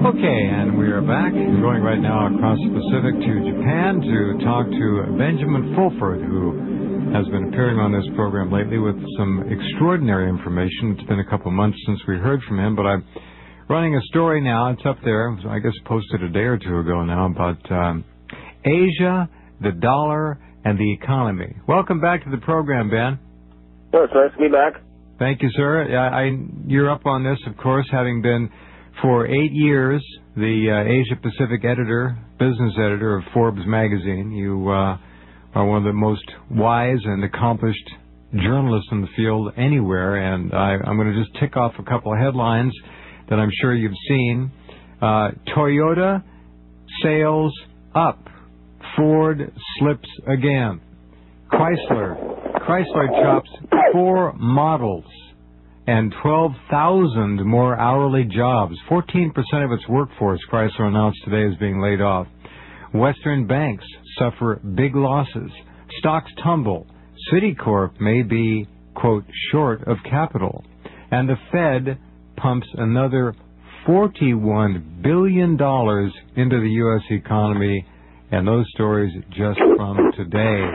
Okay, and we are back. We're going right now across the Pacific to Japan to talk to Benjamin Fulford, who has been appearing on this program lately with some extraordinary information. It's been a couple of months since we heard from him, but I'm running a story now. It's up there. I guess posted a day or two ago now about Asia, the dollar, and the economy. Welcome back to the program, Ben. Oh, it's nice to be back. Thank you, sir. You're up on this, of course, having been for 8 years the Asia Pacific editor, business editor of Forbes magazine. You are one of the most wise and accomplished journalists in the field anywhere, and I'm going to just tick off a couple of headlines that I'm sure you've seen. Toyota sales up. Ford slips again. Chrysler chops 4 models and 12,000 more hourly jobs. 14% of its workforce, Chrysler announced today, is being laid off. Western banks suffer big losses. Stocks tumble. Citicorp may be, quote, short of capital. And the Fed pumps another $41 billion into the U.S. economy. And those stories just from today.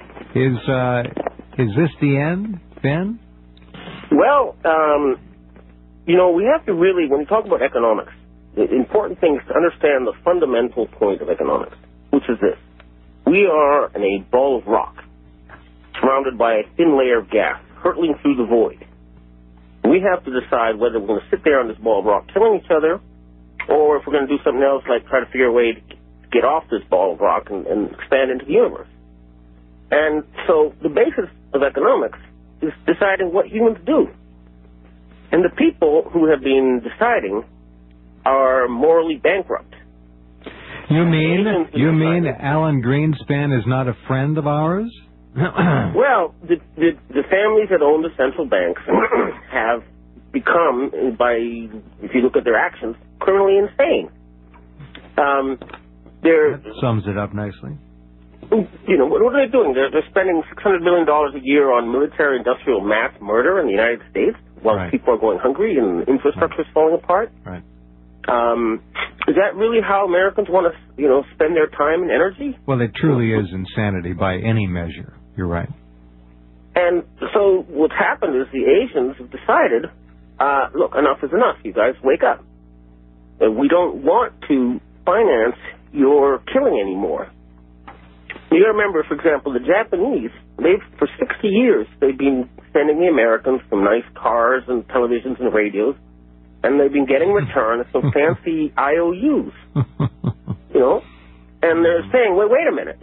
Is this the end, Ben? Well, we have to really, when we talk about economics, the important thing is to understand the fundamental point of economics, which is this. We are in a ball of rock, surrounded by a thin layer of gas, hurtling through the void. We have to decide whether we're going to sit there on this ball of rock killing each other, or if we're going to do something else like try to figure a way to get off this ball of rock and expand into the universe. And so the basis of economics is deciding what humans do. And the people who have been deciding are morally bankrupt. You mean Alan Greenspan is not a friend of ours? Well, the families that own the central banks have become, if you look at their actions, criminally insane. That sums it up nicely. What are they doing? They're spending $600 million a year on military-industrial mass murder in the United States while people are going hungry and infrastructure is falling apart. Right. Is that really how Americans want to, spend their time and energy? Well, it truly is insanity by any measure. You're right. And so what's happened is the Asians have decided, look, enough is enough. You guys wake up. We don't want to finance your killing anymore. You got to remember, for example, the Japanese, for 60 years, they've been sending the Americans some nice cars and televisions and radios, and they've been getting return some fancy IOUs, and they're saying, wait a minute,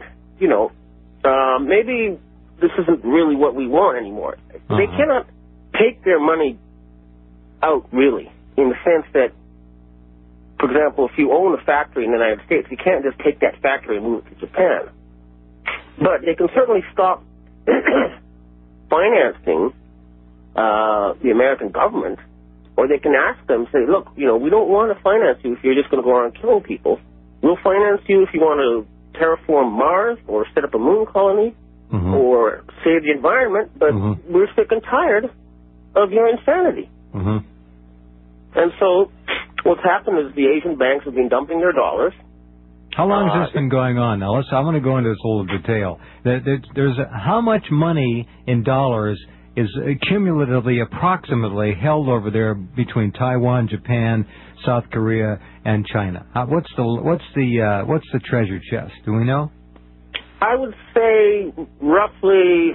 maybe this isn't really what we want anymore. They cannot take their money out, really, in the sense that, for example, if you own a factory in the United States, you can't just take that factory and move it to Japan. But they can certainly stop financing the American government, or they can ask them, say, look, we don't want to finance you if you're just going to go around killing people. We'll finance you if you want to terraform Mars or set up a moon colony or save the environment, but we're sick and tired of your insanity. And so what's happened is the Asian banks have been dumping their dollars. How long has this been going on? Now, I want to go into this a little detail. There's how much money in dollars is cumulatively, approximately, held over there between Taiwan, Japan, South Korea, and China? What's the treasure chest? Do we know? I would say roughly.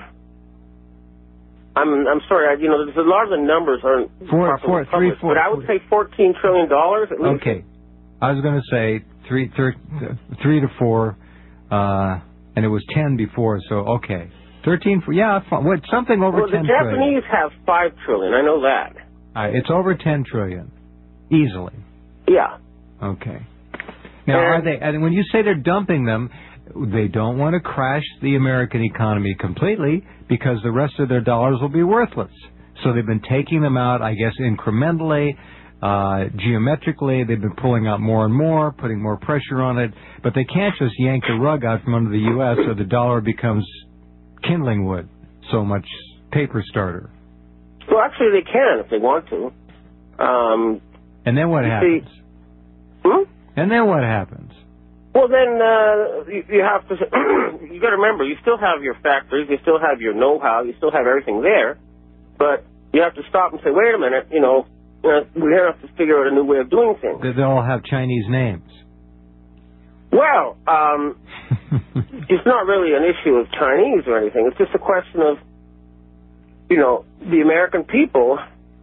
I'm sorry. There's a lot of the numbers aren't properly published, but I would say $14 trillion at least. Okay, I was going to say 3 to 4, and it was 10 before. So okay, 13. Something over 10 trillion. The Japanese have $5 trillion. I know that. It's over 10 trillion, easily. Yeah. Okay. Now, are they? And when you say they're dumping them, they don't want to crash the American economy completely because the rest of their dollars will be worthless. So they've been taking them out, I guess, incrementally, geometrically. They've been pulling out more and more, putting more pressure on it. But they can't just yank the rug out from under the U.S. so the dollar becomes kindling wood, so much paper starter. Well, actually, they can if they want to. And then what happens? See, And then what happens? Well, then you have to. You got to remember, you still have your factories, you still have your know-how, you still have everything there, but you have to stop and say, wait a minute, we have to figure out a new way of doing things. They all have Chinese names. Well, it's not really an issue of Chinese or anything. It's just a question of, the American people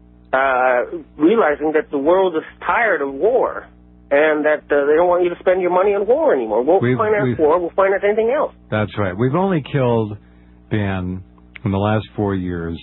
realizing that the world is tired of war and that they don't want you to spend your money on war anymore. We'll finance war. We'll finance anything else. That's right. We've only killed, Ben, in the last 4 years,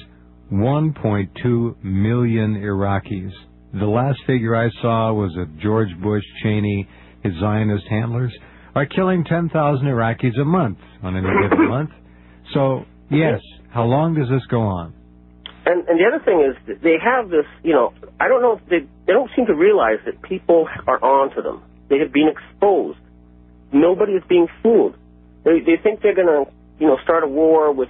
1.2 million Iraqis. The last figure I saw was that George Bush, Cheney, his Zionist handlers are killing 10,000 Iraqis a month on any given month. So, yes, how long does this go on? And the other thing is, that they have this, I don't know if they don't seem to realize that people are onto them. They have been exposed. Nobody is being fooled. They think they're going to, start a war with,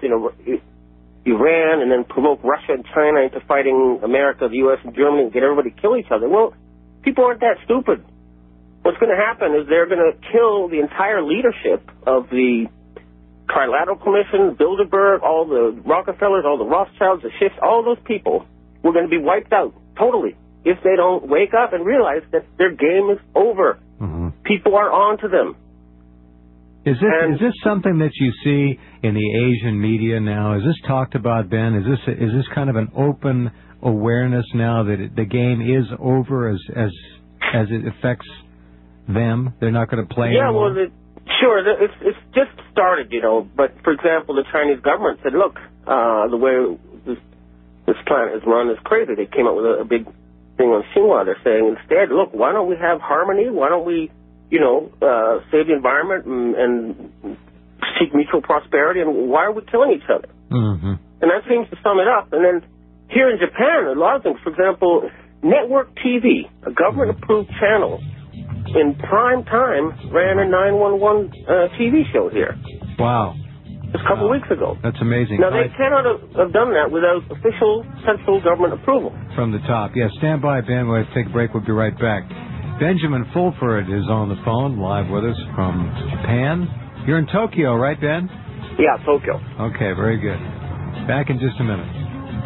Iran and then provoke Russia and China into fighting America, the U.S. and Germany and get everybody to kill each other. Well, people aren't that stupid. What's going to happen is they're going to kill the entire leadership of the Trilateral Commission, Bilderberg, all the Rockefellers, all the Rothschilds, the Schiffs, all those people were going to be wiped out totally if they don't wake up and realize that their game is over. Mm-hmm. People are on to them. Is this something that you see in the Asian media now? Is this talked about, Ben? Is this kind of an open awareness now that the game is over as it affects them? They're not going to play anymore? Well, sure, it's just started, But, for example, the Chinese government said, look, the way this planet is run is crazy. They came up with a big thing on Xinhua. They're saying instead, look, why don't we have harmony? Why don't we, save the environment and seek mutual prosperity? And why are we killing each other? Mm-hmm. And that seems to sum it up. And then here in Japan, a lot of things, for example, network TV, a government-approved channel, in prime time, ran a 911 TV show here. Wow. Just a couple weeks ago. That's amazing. Now, they cannot have done that without official central government approval. From the top. Yes, stand by, Ben. We'll take a break. We'll be right back. Benjamin Fulford is on the phone, live with us from Japan. You're in Tokyo, right, Ben? Yeah, Tokyo. Okay, very good. Back in just a minute.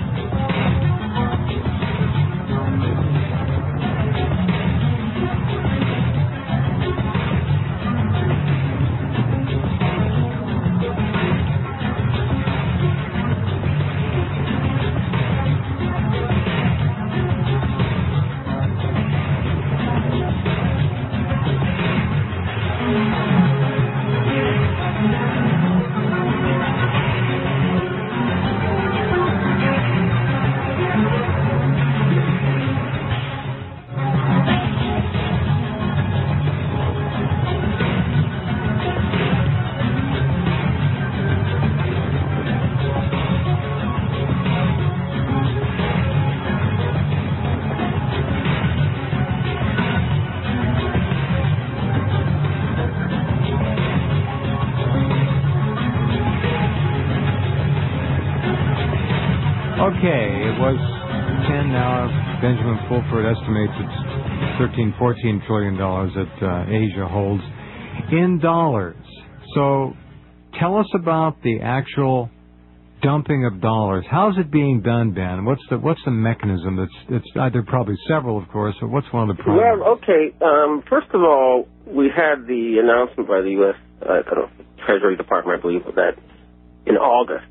Okay, it was 10 now. Benjamin Fulford estimates it's $13-14 trillion that Asia holds in dollars. So tell us about the actual dumping of dollars. How's it being done, Ben? What's the mechanism? It's either probably several, of course, or what's one of the primary? Well, okay. First of all, we had the announcement by the U.S. Treasury Department, I believe, that in August,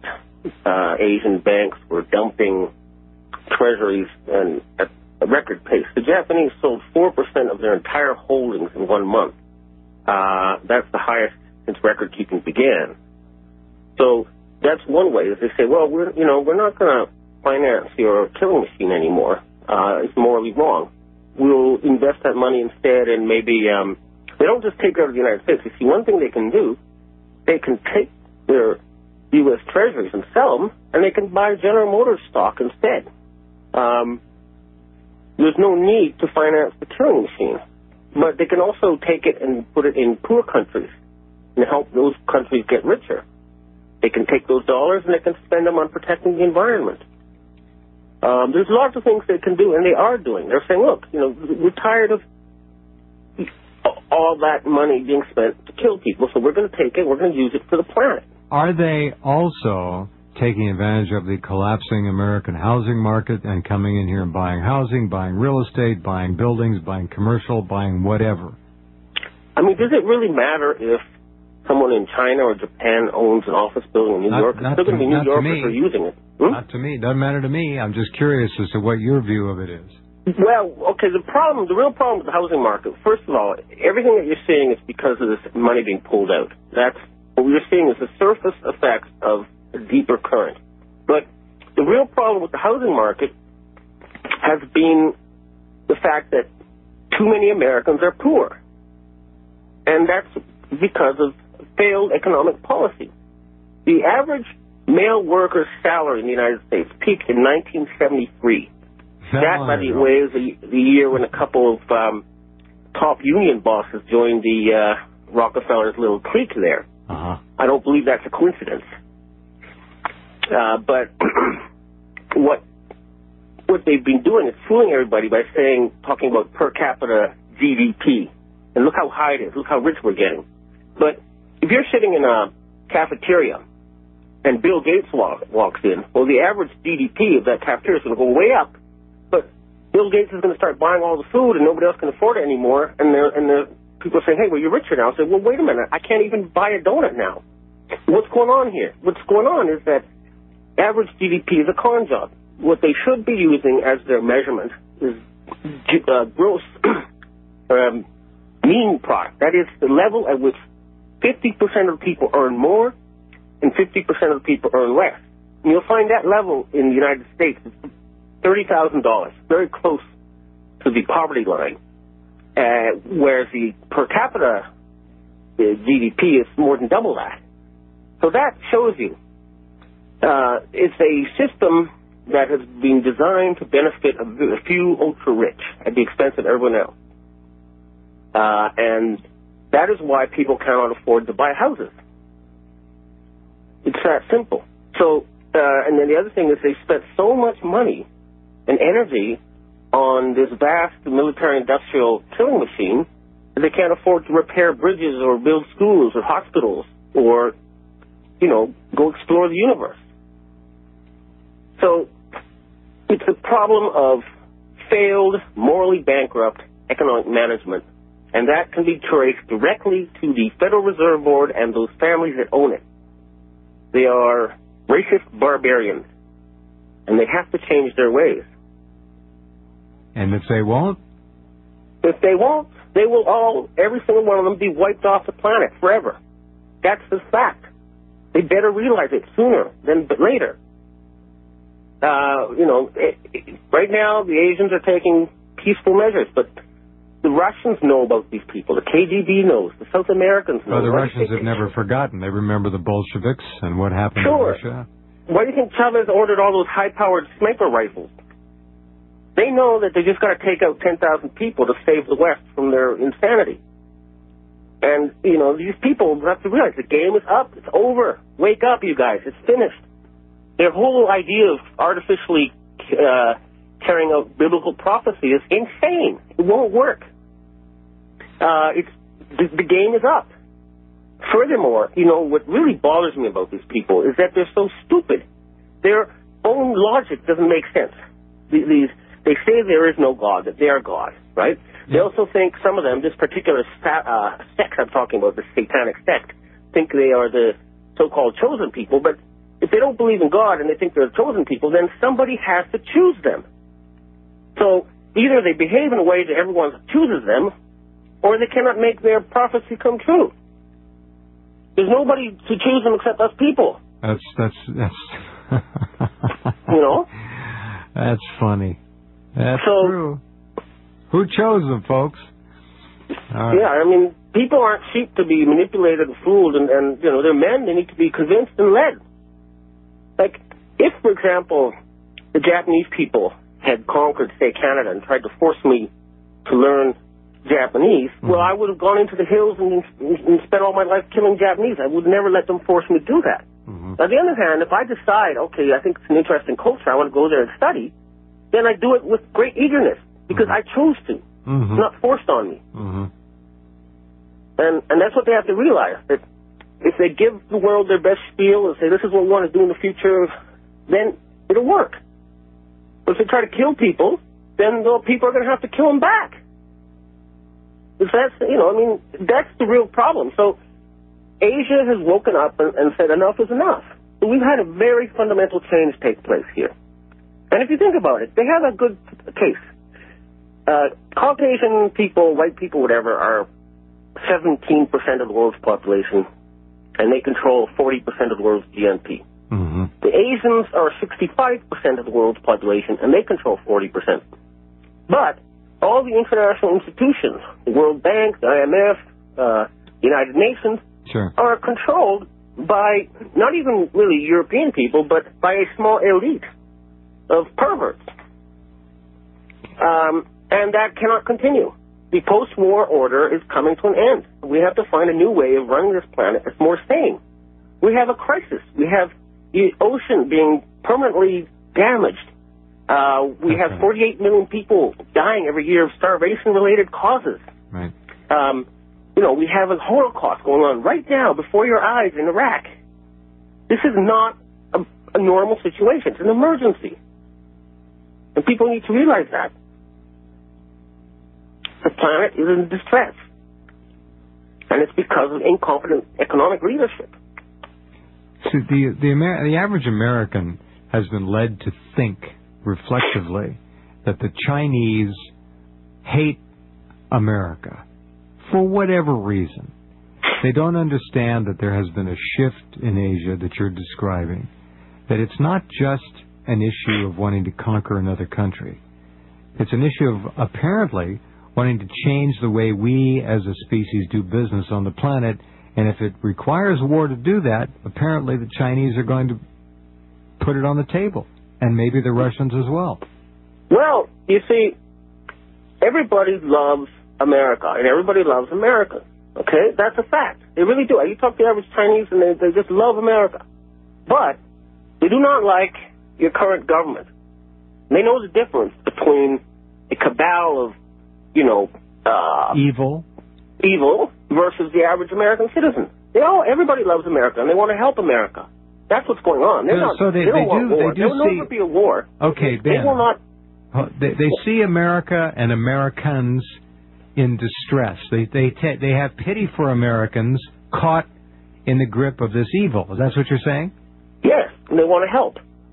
Asian banks were dumping treasuries and at a record pace. The Japanese sold 4% of their entire holdings in 1 month. That's the highest since record keeping began. So that's one way. Is they say, well, we're not going to finance your killing machine anymore. It's morally wrong. We'll invest that money instead, and maybe they don't just take it out of the United States. You see, one thing they can do, they can take their U.S. treasuries and sell them, and they can buy General Motors stock instead. There's no need to finance the killing machine. But they can also take it and put it in poor countries and help those countries get richer. They can take those dollars and they can spend them on protecting the environment. There's lots of things they can do, and they are doing. They're saying, look, we're tired of all that money being spent to kill people, so we're going to take it, we're going to use it for the planet. Are they also taking advantage of the collapsing American housing market and coming in here and buying housing, buying real estate, buying buildings, buying commercial, buying whatever? I mean, does it really matter if someone in China or Japan owns an office building in New York? It's still going to be New Yorkers who are using it. Not to me. It doesn't matter to me. I'm just curious as to what your view of it is. Well, okay, the real problem with the housing market, first of all, everything that you're seeing is because of this money being pulled out. That's what we're seeing is the surface effects of a deeper current. But the real problem with the housing market has been the fact that too many Americans are poor. And that's because of failed economic policy. The average male worker's salary in the United States peaked in 1973. That, by the way, is the year when a couple of top union bosses joined the Rockefeller's little clique there. Uh-huh. I don't believe that's a coincidence. But what they've been doing is fooling everybody by talking about per capita GDP. And look how high it is. Look how rich we're getting. But if you're sitting in a cafeteria and Bill Gates walks in, well, the average GDP of that cafeteria is going to go way up. But Bill Gates is going to start buying all the food and nobody else can afford it anymore. And the people are saying, hey, well, you're richer now. I say, well, wait a minute. I can't even buy a donut now. What's going on here? What's going on is that average GDP is a con job. What they should be using as their measurement is gross mean product. That is the level at which 50% of the people earn more and 50% of the people earn less. And you'll find that level in the United States is $30,000, very close to the poverty line, whereas the per capita GDP is more than double that. So that shows you it's a system that has been designed to benefit a few ultra-rich at the expense of everyone else. And that is why people cannot afford to buy houses. It's that simple. So, and then the other thing is they spent so much money and energy on this vast military-industrial killing machine that they can't afford to repair bridges or build schools or hospitals or, go explore the universe. So it's a problem of failed, morally bankrupt economic management, and that can be traced directly to the Federal Reserve Board and those families that own it. They are racist barbarians, and they have to change their ways. And if they won't? If they won't, they will all, every single one of them, be wiped off the planet forever. That's the fact. They better realize it sooner than later. Right now the Asians are taking peaceful measures, but the Russians know about these people. The KGB knows. The South Americans know. Well, the Russians have never forgotten. They remember the Bolsheviks and what happened in Russia. Why do you think Chavez ordered all those high-powered sniper rifles? They know that they just got to take out 10,000 people to save the West from their insanity. And, these people have to realize the game is up. It's over. Wake up, you guys. It's finished. Their whole idea of artificially carrying out biblical prophecy is insane. It won't work. The game is up. Furthermore, what really bothers me about these people is that they're so stupid. Their own logic doesn't make sense. They say there is no God, that they are God, right? They also think, some of them, this particular sect I'm talking about, the satanic sect, think they are the so-called chosen people, but if they don't believe in God and they think they're chosen people, then somebody has to choose them. So either they behave in a way that everyone chooses them, or they cannot make their prophecy come true. There's nobody to choose them except us people. That's That's funny. That's true. Who chose them, folks? Yeah, people aren't sheep to be manipulated and fooled, and they're men. They need to be convinced and led. Like, if, for example, the Japanese people had conquered, say, Canada and tried to force me to learn Japanese, well, I would have gone into the hills and spent all my life killing Japanese. I would never let them force me to do that. On the other hand, if I decide, okay, I think it's an interesting culture, I want to go there and study, then I do it with great eagerness because I chose to. It's not forced on me. And that's what they have to realize, that if they give the world their best spiel and say, this is what we want to do in the future, then it'll work. But if they try to kill people, then the people are going to have to kill them back. If that's, that's the real problem. So Asia has woken up and said enough is enough. So we've had a very fundamental change take place here. And if you think about it, they have a good case. Caucasian people, white people, whatever, are 17% of the world's population, and they control 40% of the world's GNP. Mm-hmm. The Asians are 65% of the world's population, and they control 40%. But all the international institutions, the World Bank, the IMF, the United Nations, sure, are controlled by not even really European people, but by a small elite of perverts. And that cannot continue. The post-war order is coming to an end. We have to find a new way of running this planet that's more sane. We have a crisis. We have the ocean being permanently damaged. We have 48 million people dying every year of starvation-related causes. Right. We have a Holocaust going on right now before your eyes in Iraq. This is not a normal situation. It's an emergency. And people need to realize that. The planet is in distress. And it's because of incompetent economic leadership. See, the average American has been led to think reflectively that the Chinese hate America for whatever reason. They don't understand that there has been a shift in Asia that you're describing, that it's not just an issue of wanting to conquer another country. It's an issue of apparently wanting to change the way we as a species do business on the planet, and if it requires war to do that, apparently the Chinese are going to put it on the table, and maybe the Russians as well. Well, you see, everybody loves America, and everybody loves America. Okay? That's a fact. They really do. You talk to the average Chinese, and they just love America. But they do not like your current government. They know the difference between a cabal of, evil versus the average American citizen. Everybody loves America, and they want to help America. That's what's going on. They don't want war. There will never be a war. Okay, Ben. They will not. They see America and Americans in distress. They have pity for Americans caught in the grip of this evil. That's what you're saying? Yes, and they want to help.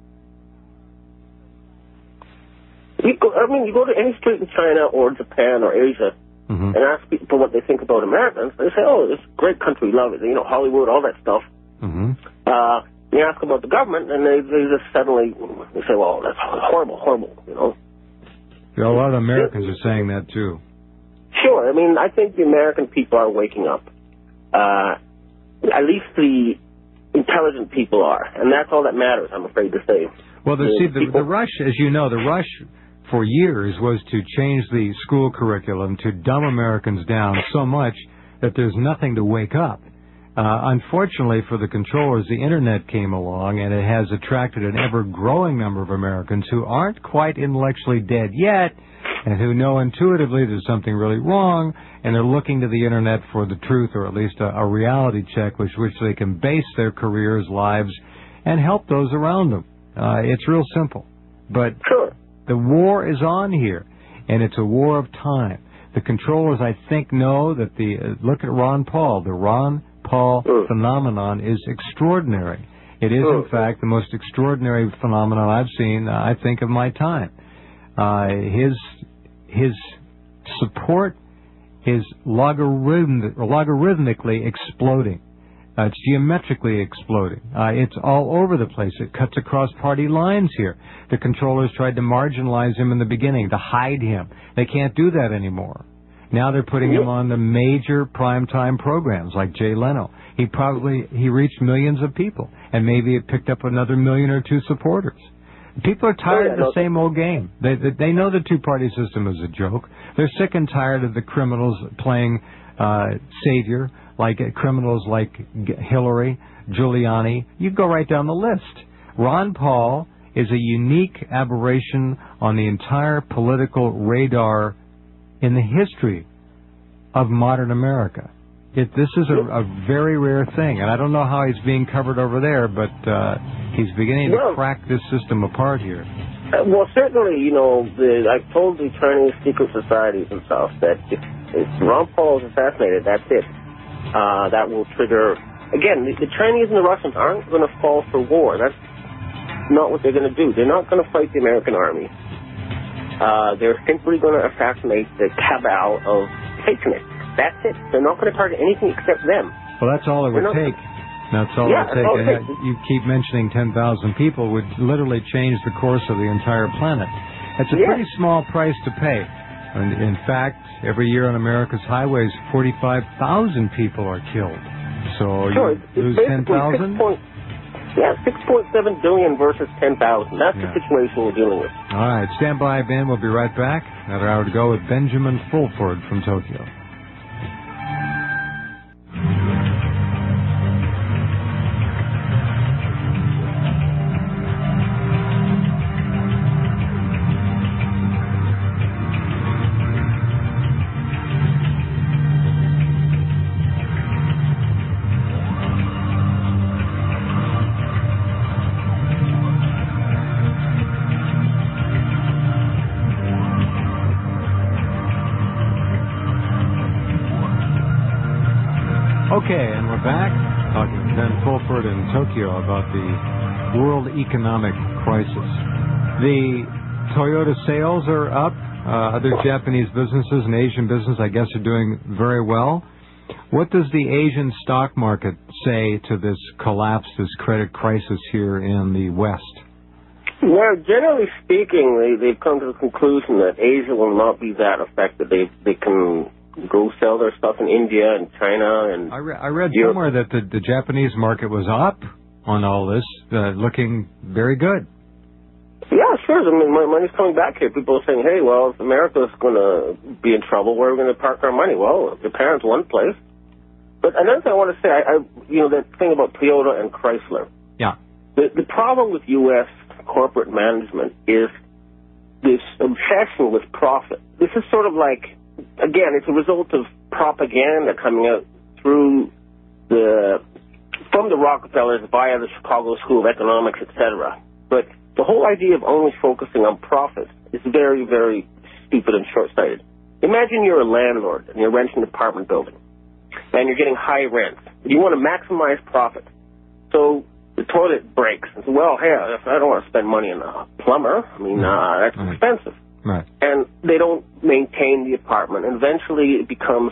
You go to any street in China or Japan or Asia, mm-hmm. and ask people what they think about Americans. They say, "Oh, it's a great country, love it." Hollywood, all that stuff. Mm-hmm. You ask about the government, and they just suddenly say, "Well, that's horrible." A lot of Americans are saying that too. Sure. I think the American people are waking up. At least the intelligent people are, and that's all that matters, I'm afraid to say. Well, the rush, as you know, the rush for years was to change the school curriculum to dumb Americans down so much that there's nothing to wake up. Unfortunately for the controllers, the Internet came along, and it has attracted an ever-growing number of Americans who aren't quite intellectually dead yet, and who know intuitively there's something really wrong, and they're looking to the Internet for the truth, or at least a reality check which they can base their careers, lives, and help those around them. It's real simple. But sure. The war is on here, and it's a war of time. The controllers, I think, know that look at Ron Paul. The Ron Paul phenomenon is extraordinary. It is, in fact, the most extraordinary phenomenon I've seen, I think, of my time. His support is logarithmically exploding. It's geometrically exploding. It's all over the place. It cuts across party lines here. The controllers tried to marginalize him in the beginning, to hide him. They can't do that anymore. Now they're putting him on the major primetime programs like Jay Leno. He reached millions of people, and maybe it picked up another million or two supporters. People are tired of the same old game. They know the two-party system is a joke. They're sick and tired of the criminals playing savior, like criminals like Hillary, Giuliani. You go right down the list. Ron Paul is a unique aberration on the entire political radar in the history of modern America. This is a very rare thing, and I don't know how he's being covered over there, but he's beginning to crack this system apart here. Well, certainly, I've told the Chinese secret societies and stuff that if Ron Paul is assassinated, that's it. That will trigger... Again, the Chinese and the Russians aren't going to fall for war. That's not what they're going to do. They're not going to fight the American army. They're simply going to assassinate the cabal of Satanists. That's it. They're not going to target anything except them. Well, that's all it would take. That's all it would take. You keep mentioning 10,000 people would literally change the course of the entire planet. It's a pretty small price to pay. And in fact, every year on America's highways, 45,000 people are killed. So you lose 10,000? Yeah, 6.7 billion versus 10,000. That's the situation we're dealing with. All right, stand by, Ben. We'll be right back. Another hour to go with Benjamin Fulford from Tokyo. Okay, and we're back talking to Ben Fulford in Tokyo about the world economic crisis. The Toyota sales are up. Other Japanese businesses and Asian businesses, I guess, are doing very well. What does the Asian stock market say to this collapse, this credit crisis here in the West? Well, generally speaking, they've come to the conclusion that Asia will not be that affected. They can go sell their stuff in India and China and I read somewhere that the Japanese market was up on all this, looking very good. Yeah, sure. I mean, money's coming back here. People are saying, hey, well, if America's going to be in trouble, where are we going to park our money? Well, Japan's one place. But another thing I want to say, that thing about Toyota and Chrysler. Yeah. The problem with U.S. corporate management is this obsession with profit. This is sort of like, again, it's a result of propaganda coming out from the Rockefellers via the Chicago School of Economics, etc. But the whole idea of only focusing on profit is very, very stupid and short-sighted. Imagine you're a landlord and you're renting an apartment building and you're getting high rents. You want to maximize profit. So the toilet breaks. And so, well, hey, I don't want to spend money on a plumber. I mean, that's expensive. Right. And they don't maintain the apartment. And eventually it becomes,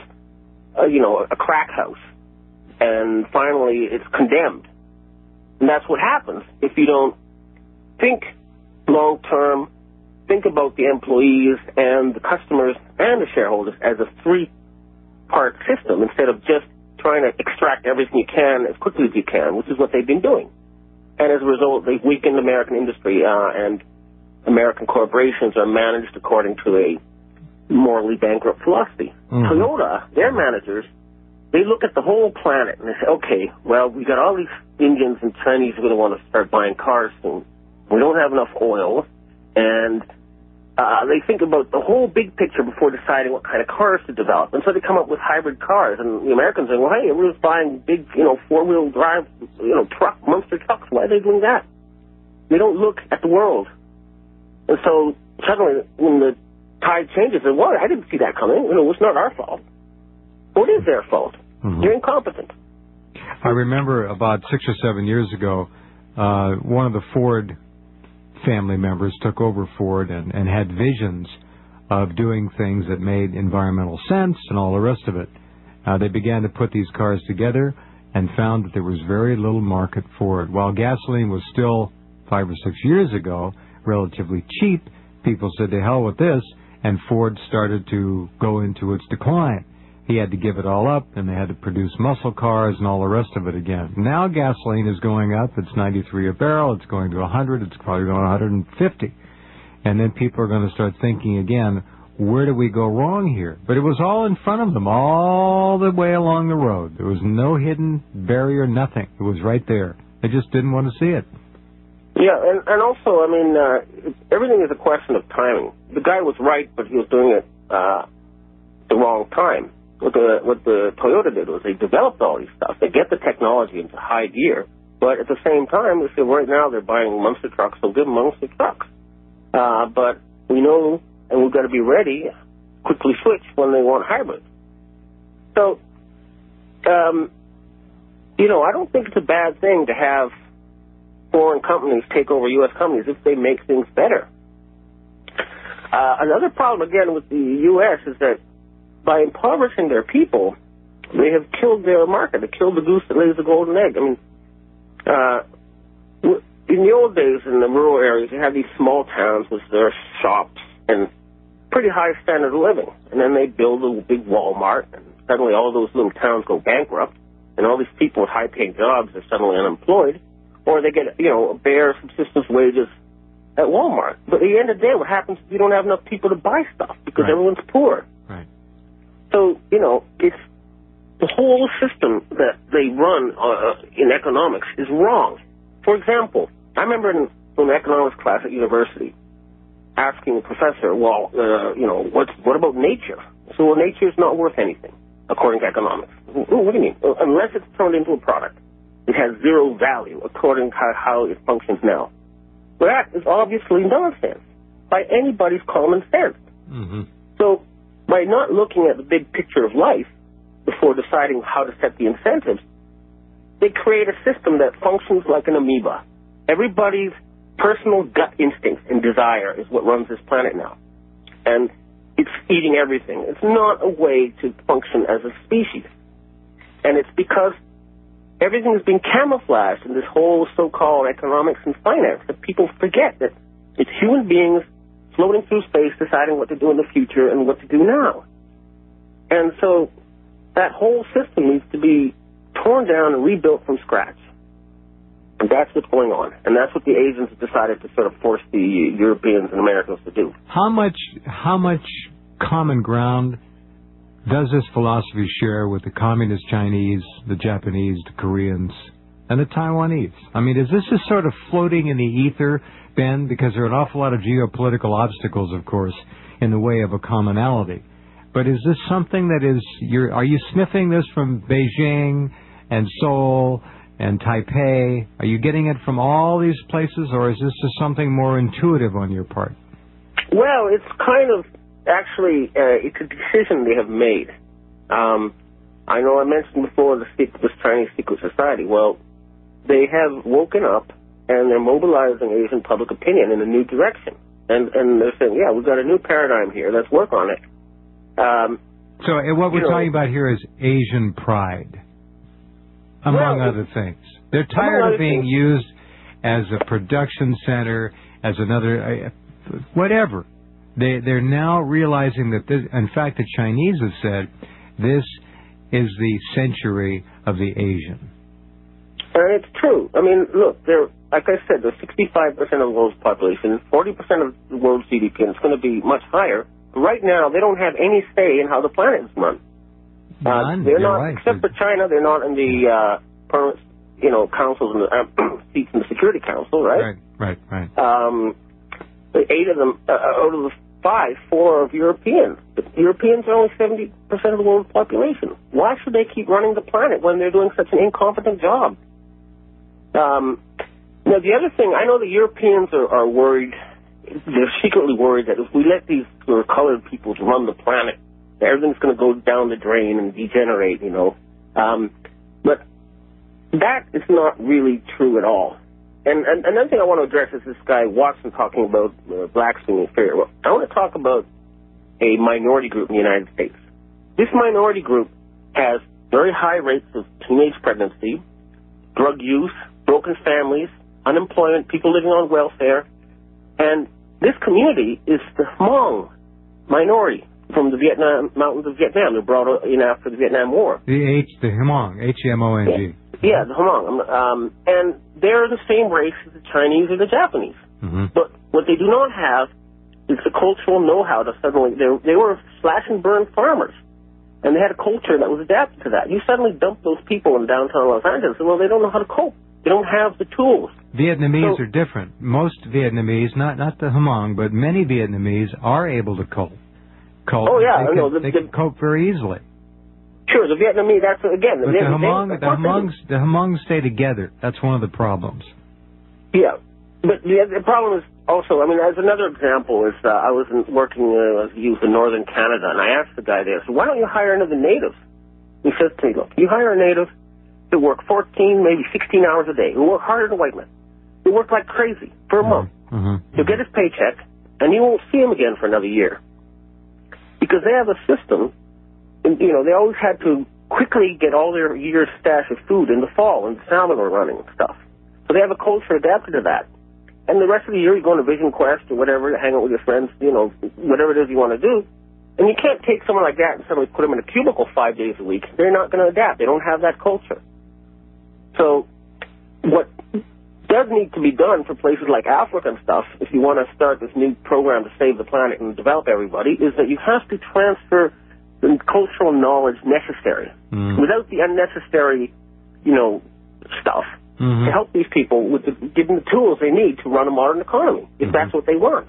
a crack house. And finally it's condemned. And that's what happens if you don't think long-term, think about the employees and the customers and the shareholders as a three-part system instead of just trying to extract everything you can as quickly as you can, which is what they've been doing. And as a result, they've weakened American industry and American corporations are managed according to a morally bankrupt philosophy. Mm-hmm. Toyota, their managers, they look at the whole planet and they say, okay, well, we got all these Indians and Chinese who are going to want to start buying cars soon. We don't have enough oil. And they think about the whole big picture before deciding what kind of cars to develop. And so they come up with hybrid cars. And the Americans say, well, hey, everyone's buying big, four-wheel drive, monster trucks. Why are they doing that? They don't look at the world. And so suddenly, when the tide changes, well, I didn't see that coming. It's not our fault. Well, it is their fault. Mm-hmm. They're incompetent. I remember about 6 or 7 years ago, one of the Ford family members took over Ford and had visions of doing things that made environmental sense and all the rest of it. They began to put these cars together and found that there was very little market for it. While gasoline was still 5 or 6 years ago relatively cheap, people said, to hell with this, and Ford started to go into its decline. He had to give it all up, and they had to produce muscle cars and all the rest of it again. Now gasoline is going up. It's 93 a barrel. It's going to 100. It's probably going to 150. And then people are going to start thinking again, where do we go wrong here? But it was all in front of them, all the way along the road. There was no hidden barrier, nothing. It was right there. They just didn't want to see it. Yeah, and also, everything is a question of timing. The guy was right, but he was doing it the wrong time. what the Toyota did was they developed all these stuff. They get the technology into high gear, but at the same time, they say right now they're buying monster trucks, so give them monster trucks. But we know, and we've got to be ready, quickly switch when they want hybrids. So, I don't think it's a bad thing to have foreign companies take over U.S. companies if they make things better. Another problem, again, with the U.S. is that by impoverishing their people, they have killed their market. They killed the goose that lays the golden egg. I mean, in the old days, in the rural areas, you have these small towns with their shops and pretty high standard of living. And then they build a big Walmart, and suddenly all those little towns go bankrupt, and all these people with high-paying jobs are suddenly unemployed, or they get, bare subsistence wages at Walmart. But at the end of the day, what happens is you don't have enough people to buy stuff because everyone's poor. Right. So, it's the whole system that they run in economics is wrong. For example, I remember in an economics class at university asking a professor, what about nature? So, well, nature is not worth anything, according to economics. What do you mean? Unless it's turned into a product, it has zero value, according to how it functions now. Well, that is obviously nonsense by anybody's common sense. Mm-hmm. So, by not looking at the big picture of life before deciding how to set the incentives, they create a system that functions like an amoeba. Everybody's personal gut instinct and desire is what runs this planet now. And it's eating everything. It's not a way to function as a species. And it's because everything is being camouflaged in this whole so-called economics and finance that people forget that it's human beings floating through space deciding what to do in the future and what to do now. And so that whole system needs to be torn down and rebuilt from scratch. And that's what's going on. And that's what the Asians have decided to sort of force the Europeans and Americans to do. How much common ground does this philosophy share with the communist Chinese, the Japanese, the Koreans, and the Taiwanese? I mean, is this just sort of floating in the ether, Ben? Because there are an awful lot of geopolitical obstacles, of course, in the way of a commonality. But is this something that are you sniffing this from Beijing and Seoul and Taipei? Are you getting it from all these places, or is this just something more intuitive on your part? Well, it's kind of, actually, it's a decision they have made. I know I mentioned before this Chinese secret society. Well, they have woken up, and they're mobilizing Asian public opinion in a new direction. And they're saying, yeah, we've got a new paradigm here. Let's work on it. So what we're talking about here is Asian pride, among other things. They're tired of being used as a production center, as another, whatever. They're now realizing that this, in fact, the Chinese have said, this is the century of the Asian. And it's true. I mean, look, like I said, there's 65% of the world's population, 40% of the world's GDP, and it's going to be much higher. Right now, they don't have any say in how the planet is run. They're not, right. Except for China, they're not in the permanent, councils and seats in the Security Council, right? Right. 8 of them, out of the 4 are Europeans. The Europeans are only 70% of the world's population. Why should they keep running the planet when they're doing such an incompetent job? Now, the other thing, I know the Europeans are worried. They're secretly worried that if we let these colored peoples run the planet, everything's going to go down the drain and degenerate, But that is not really true at all. And another thing I want to address is this guy Watson talking about blacks being inferior. Well, I want to talk about a minority group in the United States. This minority group has very high rates of teenage pregnancy, drug use, broken families, unemployment, people living on welfare. And this community is the Hmong minority from the mountains of Vietnam. They were brought in after the Vietnam War. The Hmong, H-M-O-N-G. Yeah, the Hmong. And they're the same race as the Chinese or the Japanese. Mm-hmm. But what they do not have is the cultural know-how to suddenly... They were slash and burn farmers. And they had a culture that was adapted to that. You suddenly dump those people in downtown Los Angeles, and, well, they don't know how to cope. They don't have the tools. Vietnamese are different. Most Vietnamese, not the Hmong, but many Vietnamese are able to cope. Oh, yeah. They can cope very easily. Sure, the Vietnamese, that's, again... But the Hmong stay together. That's one of the problems. Yeah. But the problem is also, I mean, as another example, is I was working as a youth in northern Canada, and I asked the guy there, so why don't you hire another native? He says to me, look, you hire a native, he'll work 14, maybe 16 hours a day. He'll work harder than a white man. He'll work like crazy for a month. He'll get his paycheck, and you won't see him again for another year. Because they have a system, and, you know, they always had to quickly get all their year's stash of food in the fall when the salmon were running and stuff. So they have a culture adapted to that. And the rest of the year, you go on a Vision Quest or whatever, hang out with your friends, you know, whatever it is you want to do. And you can't take someone like that and suddenly put them in a cubicle 5 days a week. They're not going to adapt. They don't have that culture. So what does need to be done for places like Africa and stuff, if you want to start this new program to save the planet and develop everybody, is that you have to transfer the cultural knowledge necessary without the unnecessary, you know, stuff. To help these people with give them the tools they need to run a modern economy, if that's what they want.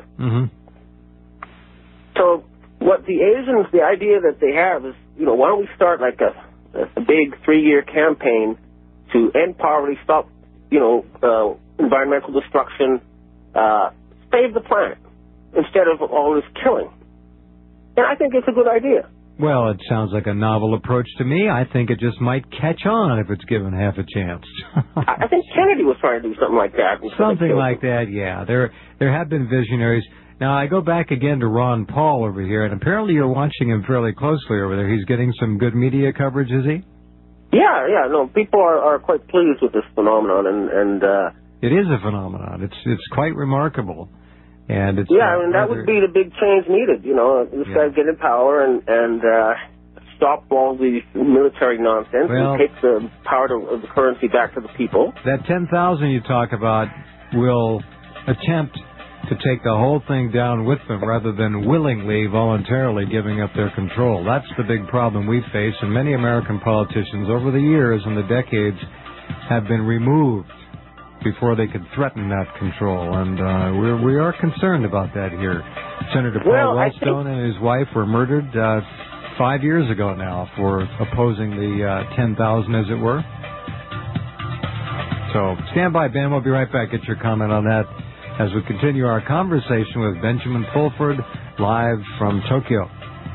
So what the Asians, the idea that they have is, you know, why don't we start like a big 3-year campaign to end poverty, stop, you know, environmental destruction, save the planet instead of all this killing. And I think it's a good idea. Well, it sounds like a novel approach to me. I think it just might catch on if it's given half a chance. I think Kennedy was trying to do something like that. Something like that, yeah. There have been visionaries. Now, I go back again to Ron Paul over here, and apparently you're watching him fairly closely over there. He's getting some good media coverage, is he? Yeah, no, people are quite pleased with this phenomenon, and it is a phenomenon. It's quite remarkable. And it's I mean, that would be the big change needed, you know. This guy get in power and stop all the military nonsense and take the power of the currency back to the people. That 10,000 you talk about will attempt to take the whole thing down with them rather than willingly, voluntarily giving up their control. That's the big problem we face, and many American politicians over the years and the decades have been removed before they could threaten that control, and we are concerned about that here. Senator Paul Wellstone and his wife were murdered 5 years ago now for opposing the 10,000, as it were. So stand by, Ben. We'll be right back. Get your comment on that as we continue our conversation with Benjamin Fulford, live from Tokyo.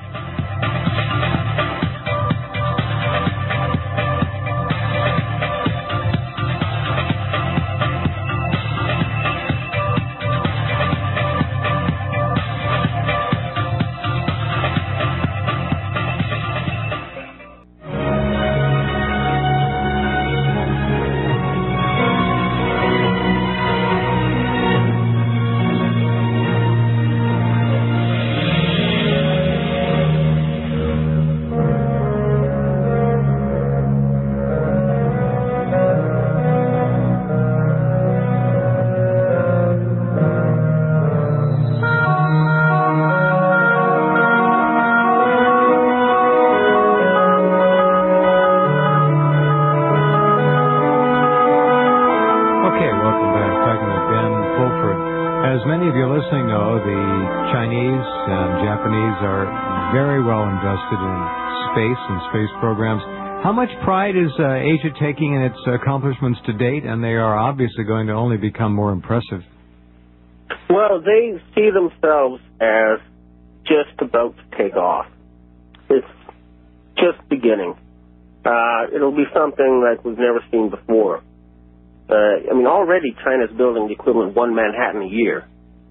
As many of you listening know, the Chinese and Japanese are very well invested in space and space programs. How much pride is Asia taking in its accomplishments to date? And they are obviously going to only become more impressive. Well, they see themselves as just about to take off. It's just beginning. It'll be something like we've never seen before. I mean, already China's building the equivalent of one Manhattan a year.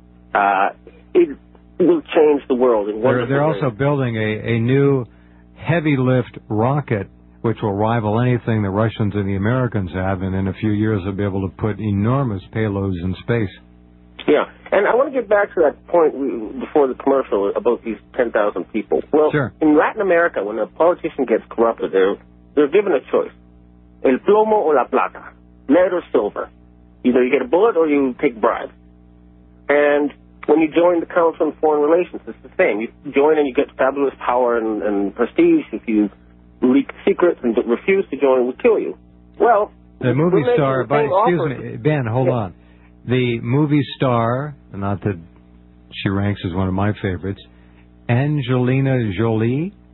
It will change the world in wonderful ways. They're also building a new heavy lift rocket, which will rival anything the Russians and the Americans have, and in a few years they'll be able to put enormous payloads in space. Yeah, and I want to get back to that point before the commercial about these 10,000 people. Well, sure. In Latin America, when a politician gets corrupted, they're given a choice. El plomo o la plata. Lead or silver. Either you get a bullet or you take bribes. And when you join the Council on Foreign Relations, it's the same. You join and you get fabulous power and prestige. If you leak secrets and refuse to join, we'll kill you. Well, the movie star, excuse me, Ben, hold on. The movie star, not that she ranks as one of my favorites, Angelina Jolie,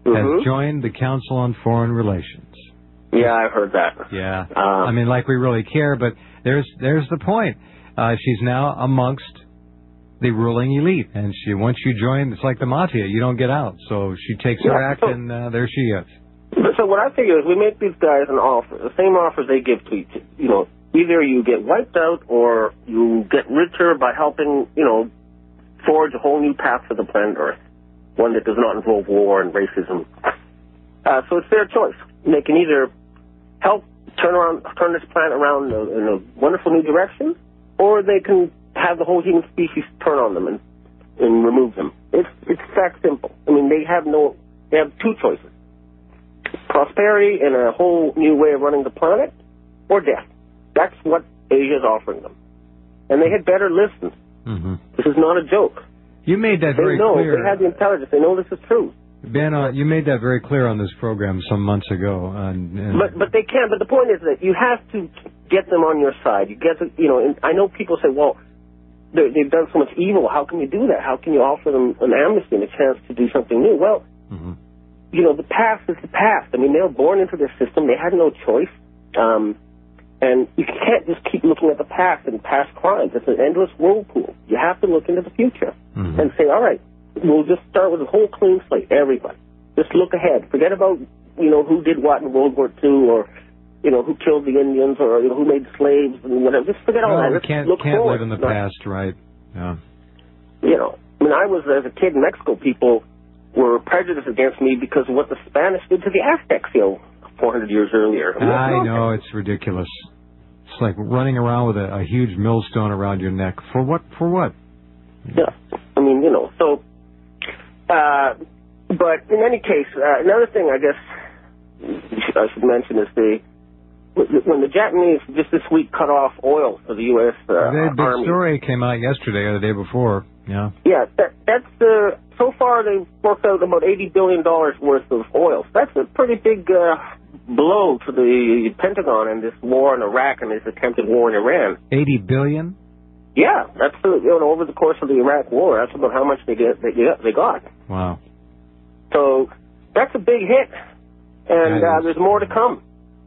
has joined the Council on Foreign Relations. Yeah, I heard that. Yeah. I mean, like we really care, but there's the point. She's now amongst the ruling elite, and once you join, it's like the mafia. You don't get out. So she takes her act, and there she is. So what I figure is we make these guys an offer, the same offer they give to each. Either you get wiped out or you get richer by helping, forge a whole new path for the planet Earth, one that does not involve war and racism. So it's their choice. They can either help turn this planet around in a wonderful new direction, or they can have the whole human species turn on them and remove them. It's that simple. I mean, they have two choices: prosperity and a whole new way of running the planet, or death. That's what Asia is offering them, and they had better listen. Mm-hmm. This is not a joke. You made that very clear. They have the intelligence. They know this is true. Ben, you made that very clear on this program some months ago. But they can. But the point is that you have to get them on your side. You get to, and I know people say, well, they've done so much evil. How can you do that? How can you offer them an amnesty and a chance to do something new? Well, the past is the past. I mean, they were born into this system. They had no choice. And you can't just keep looking at the past and past crimes. It's an endless whirlpool. You have to look into the future and say, all right, we'll just start with a whole clean slate, everybody. Just look ahead. Forget about, who did what in World War II or, who killed the Indians or who made slaves and whatever. Just forget all that. We can't live in the past, right? Yeah. I was, as a kid in Mexico, people were prejudiced against me because of what the Spanish did to the Aztecs, 400 years earlier. I know, it's ridiculous. It's like running around with a huge millstone around your neck. For what? Yeah. I mean, so... but in any case, another thing I guess I should mention is when the Japanese just this week cut off oil for the U.S. The big Army. Story came out yesterday or the day before. Yeah. Yeah, that's so far they've worked out about $80 billion worth of oil. That's a pretty big blow to the Pentagon and this war in Iraq and this attempted war in Iran. $80 billion? Yeah, that's over the course of the Iraq war. That's about how much they got. Wow. So that's a big hit, and there's more to come.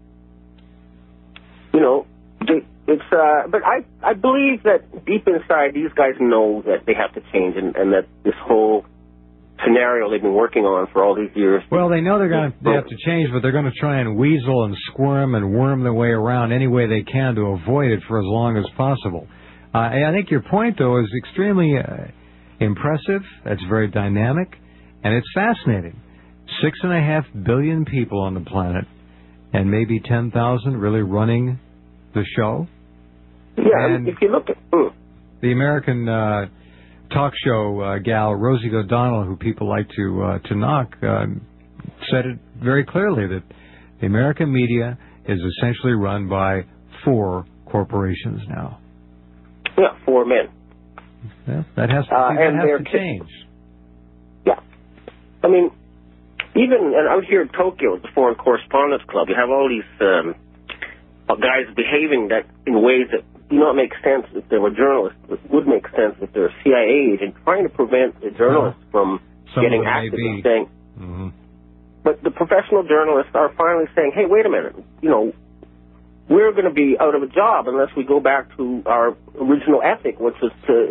But I believe that deep inside these guys know that they have to change, and that this whole scenario they've been working on for all these years. Well, they know they have to change, but they're going to try and weasel and squirm and worm their way around any way they can to avoid it for as long as possible. I think your point, though, is extremely impressive. It's very dynamic, and it's fascinating. 6.5 billion people on the planet, and maybe 10,000 really running the show. Yeah, and if you look at the American talk show gal Rosie O'Donnell, who people like to knock, said it very clearly that the American media is essentially run by 4 corporations now. Yeah, 4 men. Yeah, that has to change. Yeah, I mean, even out here in Tokyo at the Foreign Correspondents Club, you have all these guys behaving in ways that do not make sense if they were journalists, but would make sense if they're CIA agents, trying to prevent the journalists from getting active and saying. Mm-hmm. But the professional journalists are finally saying, hey, wait a minute, we're going to be out of a job unless we go back to our original ethic, which was to,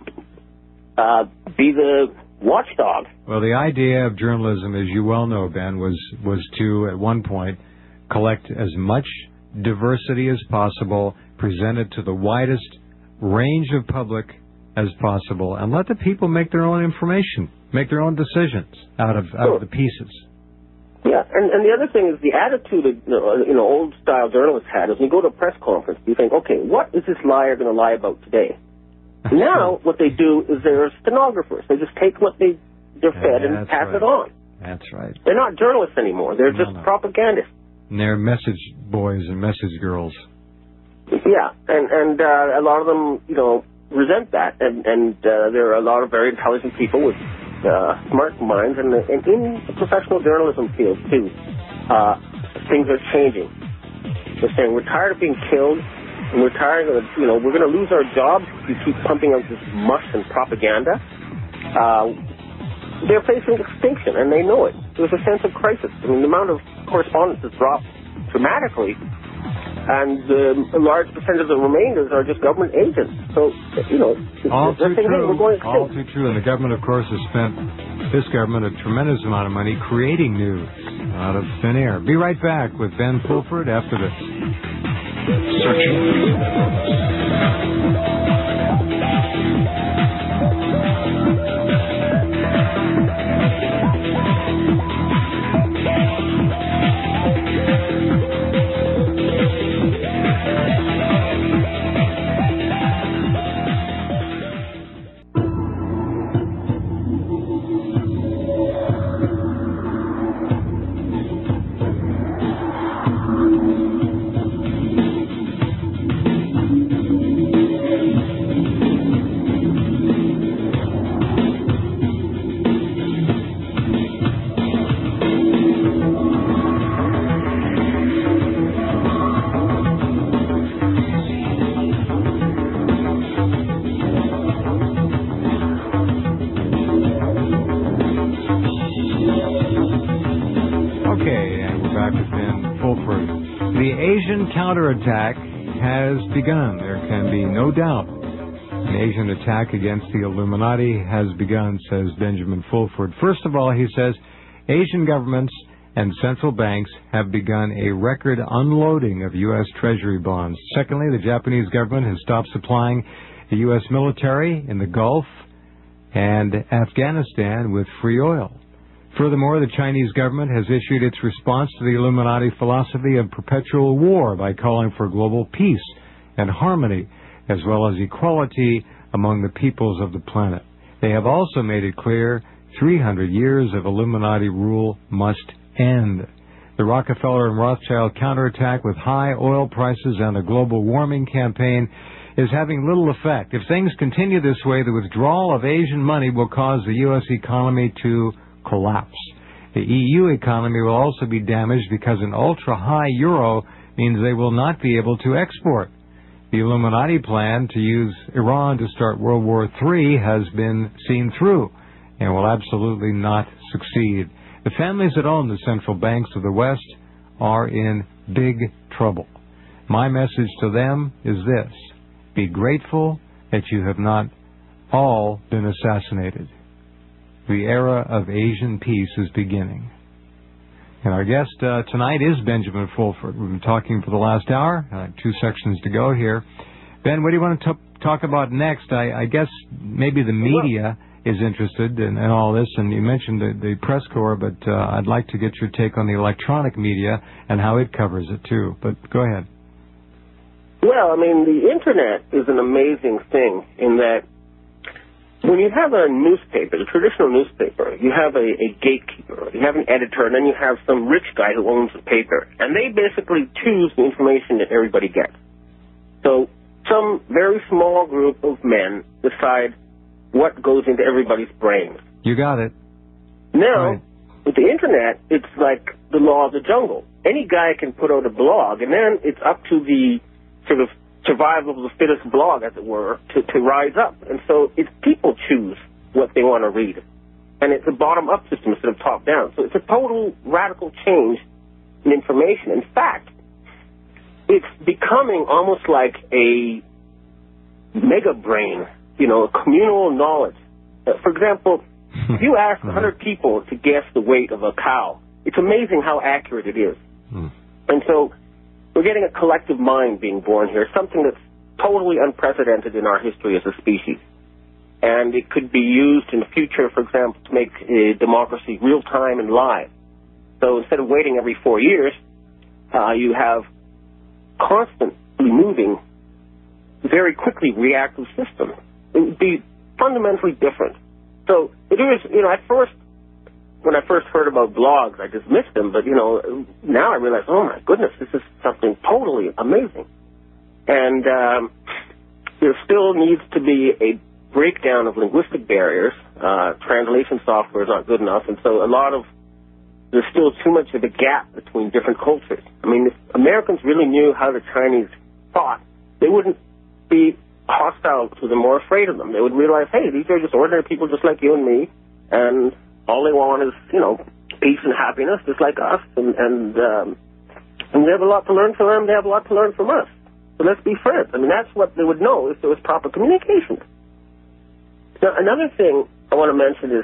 be the watchdog. Well, the idea of journalism, as you well know, Ben, was to, at one point, collect as much diversity as possible, present it to the widest range of public as possible, and let the people make their own information, make their own decisions out of the pieces. Yeah, and the other thing is the attitude that old-style journalists had is when you go to a press conference, you think, okay, what is this liar going to lie about today? Now, what they do is they're stenographers. They just take what they're fed and pass it on. That's right. They're not journalists anymore. They're just propagandists. And they're message boys and message girls. Yeah, and a lot of them, resent that. And there are a lot of very intelligent people with smart minds. And in the professional journalism field, too, things are changing. They're saying, we're tired of being killed. And we're tired of, we're going to lose our jobs if we keep pumping out this mush and propaganda. They're facing extinction, and they know it. there's a sense of crisis. I mean, the amount of correspondence has dropped dramatically, and a large percentage of the remainders are just government agents. So, all too true. Hey, we're going all too true. And the government, of course, has spent, this government, a tremendous amount of money creating news out of thin air. Be right back with Ben Fulford after this. Searching. Counterattack has begun. There can be no doubt. An Asian attack against the Illuminati has begun, says Benjamin Fulford. First of all, he says, Asian governments and central banks have begun a record unloading of U.S. Treasury bonds. Secondly, the Japanese government has stopped supplying the U.S. military in the Gulf and Afghanistan with free oil. Furthermore, the Chinese government has issued its response to the Illuminati philosophy of perpetual war by calling for global peace and harmony, as well as equality among the peoples of the planet. They have also made it clear 300 years of Illuminati rule must end. The Rockefeller and Rothschild counterattack with high oil prices and a global warming campaign is having little effect. If things continue this way, the withdrawal of Asian money will cause the U.S. economy to collapse. The EU economy will also be damaged because an ultra-high euro means they will not be able to export. The Illuminati plan to use Iran to start World War III has been seen through and will absolutely not succeed. The families that own the central banks of the West are in big trouble. My message to them is this: be grateful that you have not all been assassinated. The era of Asian peace is beginning. And our guest tonight is Benjamin Fulford. We've been talking for the last hour. 2 sections to go here. Ben, what do you want to talk about next? I guess maybe the media is interested in all this, and you mentioned the press corps, but I'd like to get your take on the electronic media and how it covers it, too. But go ahead. Well, I mean, the Internet is an amazing thing in that when you have a newspaper, the traditional newspaper, you have a gatekeeper, you have an editor, and then you have some rich guy who owns the paper. And they basically choose the information that everybody gets. So some very small group of men decide what goes into everybody's brains. You got it. Now, right. With the Internet, it's like the law of the jungle. Any guy can put out a blog, and then it's up to the sort of survival of the fittest blog, as it were, to rise up. And so it's people choose what they want to read. And it's a bottom-up system instead of top-down. So it's a total radical change in information. In fact, it's becoming almost like a mega brain, a communal knowledge. For example, if you ask 100 people to guess the weight of a cow, it's amazing how accurate it is. And so we're getting a collective mind being born here, something that's totally unprecedented in our history as a species. And it could be used in the future, for example, to make democracy real-time and live. So instead of waiting every 4 years, you have constantly moving, very quickly reactive system. It would be fundamentally different. So it is, at first, when I first heard about blogs, I dismissed them, but, now I realize, oh, my goodness, this is something totally amazing. And there still needs to be a breakdown of linguistic barriers. Translation software is not good enough, and so there's still too much of a gap between different cultures. I mean, if Americans really knew how the Chinese thought, they wouldn't be hostile to them or afraid of them. They would realize, hey, these are just ordinary people just like you and me, and all they want is, peace and happiness, just like us, and we have a lot to learn from them. They have a lot to learn from us. So let's be friends. I mean, that's what they would know if there was proper communication. Now, another thing I want to mention is,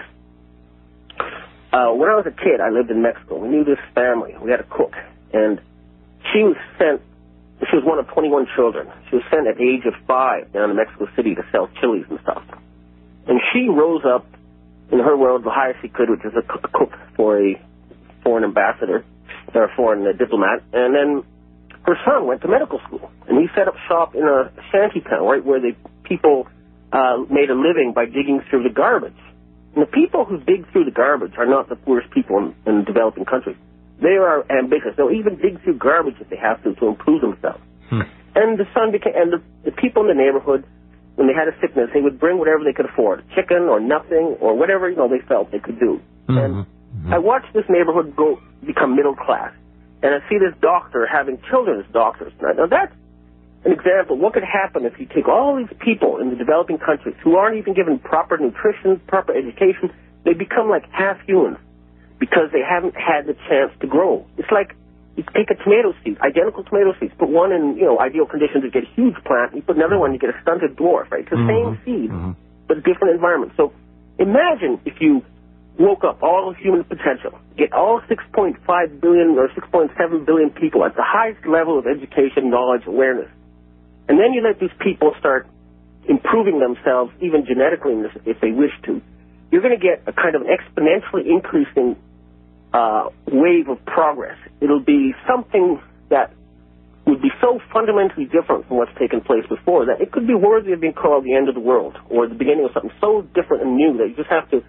when I was a kid, I lived in Mexico. We knew this family. We had a cook, and she was one of 21 children. She was sent at the age of 5 down to Mexico City to sell chilies and stuff. And she rose up in her world the highest she could, which is a cook for a foreign ambassador, or a foreign diplomat. And then her son went to medical school, and he set up shop in a shanty town, right, where the people made a living by digging through the garbage. And the people who dig through the garbage are not the poorest people in developing countries. They are ambitious. They'll even dig through garbage if they have to improve themselves. And the son became, and the people in the neighborhood, when they had a sickness, they would bring whatever they could afford, chicken or nothing or whatever they felt they could do. And I watched this neighborhood become middle class, and I see this doctor having children as doctors. Now that's an example. What could happen if you take all these people in the developing countries who aren't even given proper nutrition, proper education? They become like half humans because they haven't had the chance to grow. It's like you take a tomato seed, identical tomato seeds, put one in ideal conditions to get a huge plant, you put another one, you get a stunted dwarf, right? It's the same seed, but a different environment. So imagine if you woke up all of human potential, get all 6.5 billion or 6.7 billion people at the highest level of education, knowledge, awareness. And then you let these people start improving themselves, even genetically, if they wish to. You're going to get a kind of exponentially increasing wave of progress. It'll be something that would be so fundamentally different from what's taken place before that it could be worthy of being called the end of the world or the beginning of something so different and new that you just have to,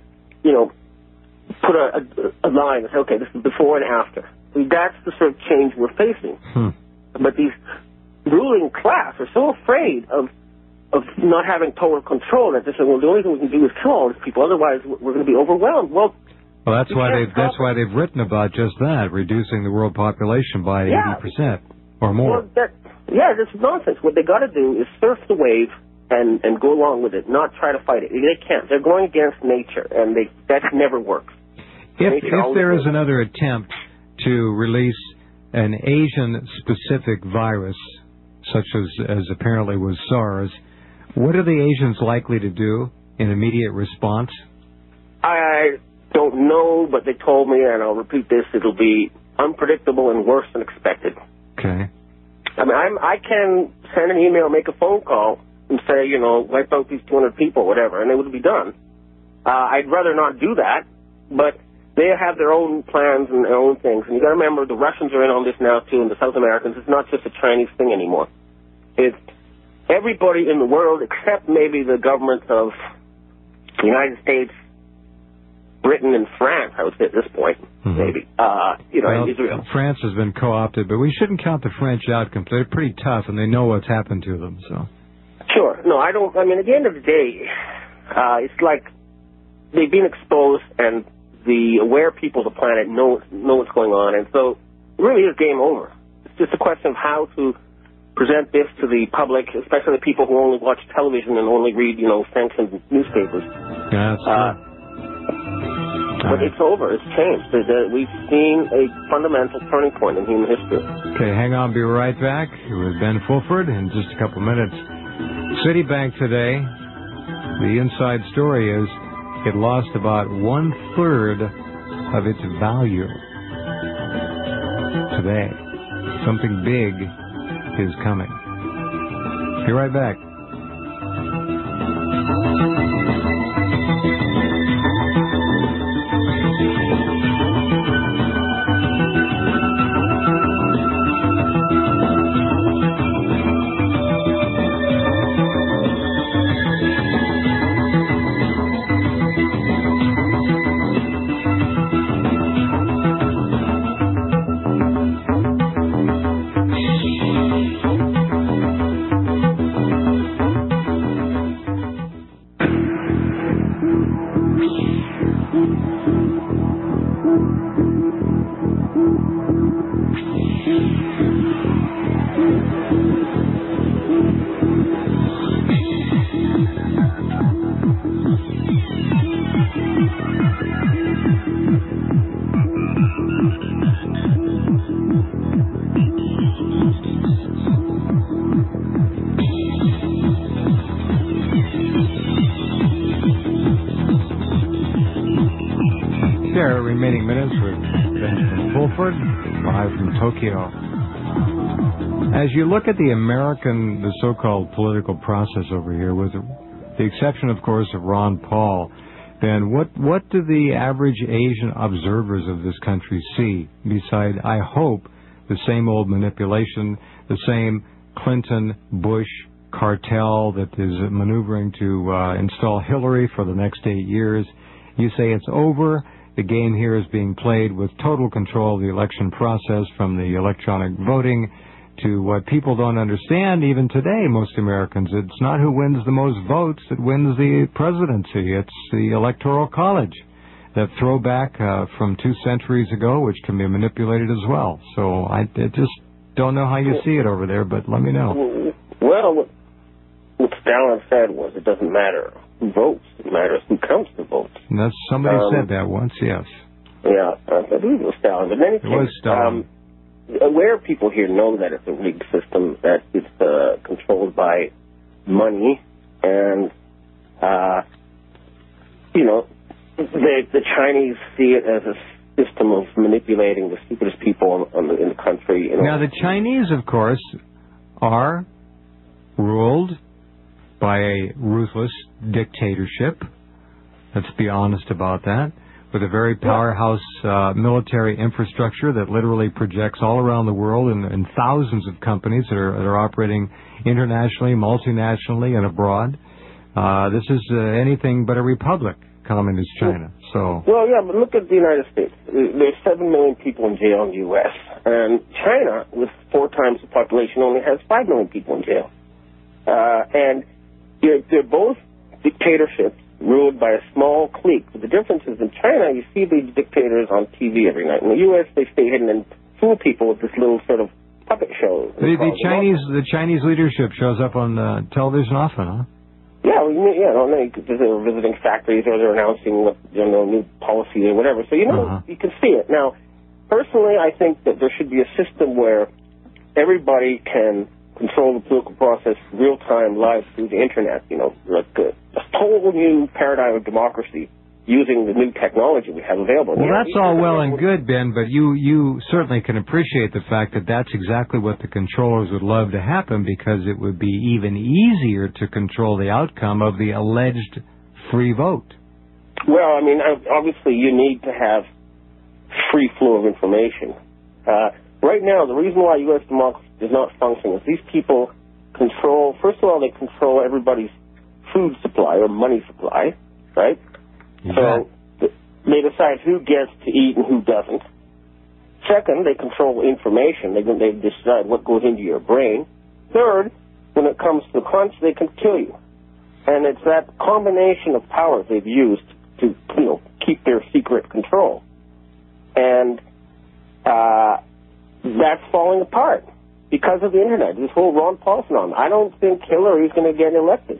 put a line and say, okay, this is before and after. And that's the sort of change we're facing. But these ruling class are so afraid of not having total control that they say, well, the only thing we can do is kill all these people, otherwise we're going to be overwhelmed. Well, that's why they've written about just that, reducing the world population by 80% or more. Well, that's nonsense. What they got to do is surf the wave and go along with it, not try to fight it. They can't. They're going against nature, and that never works. If there is another attempt to release an Asian-specific virus, such as apparently was SARS, what are the Asians likely to do in immediate response? I don't know, but they told me, and I'll repeat this, it'll be unpredictable and worse than expected. Okay. I mean, I can send an email, make a phone call, and say, wipe out these 200 people, whatever, and it would be done. I'd rather not do that, but they have their own plans and their own things. And you got to remember, the Russians are in on this now, too, and the South Americans. It's not just a Chinese thing anymore. It's everybody in the world, except maybe the governments of the United States, Britain, and France, I would say at this point, maybe. Israel. France has been co-opted, but we shouldn't count the French out completely. They're pretty tough, and they know what's happened to them. So. Sure. No, I don't. I mean, at the end of the day, it's like they've been exposed, and the aware people of the planet know what's going on, and so it really is game over. It's just a question of how to present this to the public, especially the people who only watch television and only read, sanctioned newspapers. Yeah, that's true. But it's over. It's changed. We've seen a fundamental turning point in human history. Okay, hang on. Be right back with Ben Fulford in just a couple minutes. Citibank today, the inside story is it lost about 1/3 of its value today. Something big is coming. Be right back. you. As you look at the so-called political process over here, with the exception, of course, of Ron Paul, Ben, what do the average Asian observers of this country see beside, I hope, the same old manipulation, the same Clinton-Bush cartel that is maneuvering to install Hillary for the next 8 years? You say it's over. The game here is being played with total control of the election process, from the electronic voting to what people don't understand even today, most Americans. It's not who wins the most votes that wins the presidency. It's the Electoral College, that throwback from 2 centuries ago, which can be manipulated as well. So I just don't know how you see it over there, but let me know. Well, what Stalin said was, it doesn't matter who votes, it matters who counts the votes. And somebody said that once, yes. Yeah, I believe it was Stalin. But in any case, it was Stalin. Aware people here know that it's a rigged system, that it's controlled by money, and, the Chinese see it as a system of manipulating the stupidest people in the country. Now, the Chinese, of course, are ruled by a ruthless dictatorship. Let's be honest about that. With a very powerhouse military infrastructure that literally projects all around the world in thousands of companies that are operating internationally, multinationally, and abroad. This is anything but a republic, Communist China. Well, yeah, but look at the United States. There's 7 million people in jail in the U.S., and China, with 4 times the population, only has 5 million people in jail. And they're both dictatorships ruled by a small clique. But the difference is, in China, you see these dictators on TV every night. In the U.S., they stay hidden and fool people with this little sort of puppet show. The Chinese leadership shows up on television often, huh? Yeah, they're visiting factories, or they're announcing new policy or whatever. So, you can see it. Now, personally, I think that there should be a system where everybody can control the political process real-time, live through the Internet, like a total new paradigm of democracy using the new technology we have available. Well, that's all well and good, Ben, but you certainly can appreciate the fact that that's exactly what the controllers would love to happen, because it would be even easier to control the outcome of the alleged free vote. Well, obviously you need to have free flow of information. Right now, the reason why U.S. democracy does not function is these people control, first of all, they control everybody's food supply or money supply, right? So they decide who gets to eat and who doesn't. Second, they control information. They decide what goes into your brain. Third, when it comes to the crunch, they can kill you. And it's that combination of powers they've used to, keep their secret control. And that's falling apart because of the Internet. This whole Ron Paul phenomenon. I don't think Hillary's going to get elected.